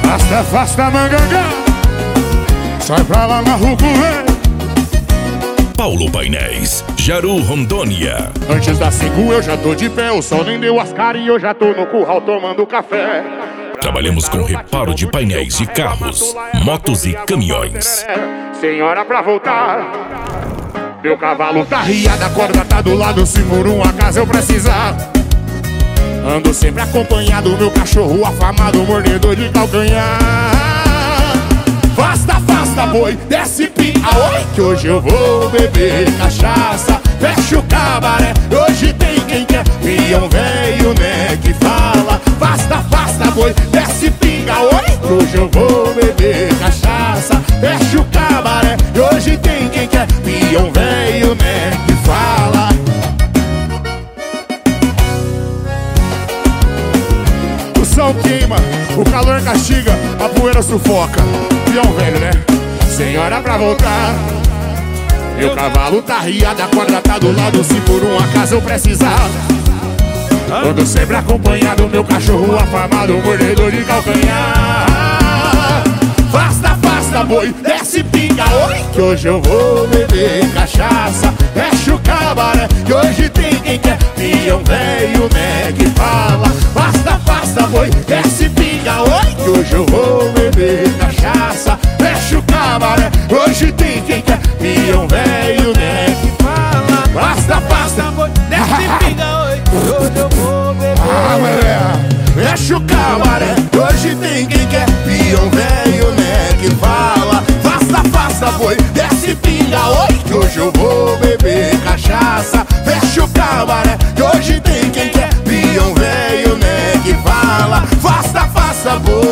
Afasta, manganga. Sai pra lá na rua, velho. Paulo Painéis, Jaru, Rondônia. Antes das 5 eu já tô de pé, o sol nem deu as caras e eu já tô no curral tomando café. Trabalhamos com reparo de painéis de carros, motos e caminhões. Senhora pra voltar. Meu cavalo tá riado, a corda tá do lado, se por um acaso eu precisar. Ando sempre acompanhado, meu cachorro afamado, mordedor de calcanhar. Afasta, boi, desce pinga, oi, que hoje eu vou beber cachaça. Fecha o cabaré, hoje tem quem quer, peão velho, né, que fala. Afasta, boi, desce pinga, oi, que hoje eu vou beber cachaça. Fecha o cabaré, hoje tem quem quer, peão velho, né, que fala. O sol queima, o calor castiga, a poeira sufoca. Peão velho, né? Senhora pra voltar. Meu cavalo tá riado, a corda tá do lado, se por um acaso eu precisar. Ando sempre acompanhado, meu cachorro afamado, mordedor de calcanhar. Afasta, boi, desce pinga, oi, que hoje eu vou beber cachaça. Fecha o cabaré, que hoje tem quem quer, peão velho, né, que fala. Afasta, boi, desce pinga, oi, que hoje eu vou beber cachaça. Fecha o cabaré, hoje tem quem quer, peão velho, né, que fala. Afasta, boi, desce pinga, oi, que hoje eu vou beber. Fecha o cabaré, hoje tem quem quer, peão velho, né, que fala. Afasta, boi, desce pinga, oi, que hoje eu vou beber cachaça. Fecha o cabaré, que hoje tem quem quer, peão velho, né, que fala. Afasta, boi.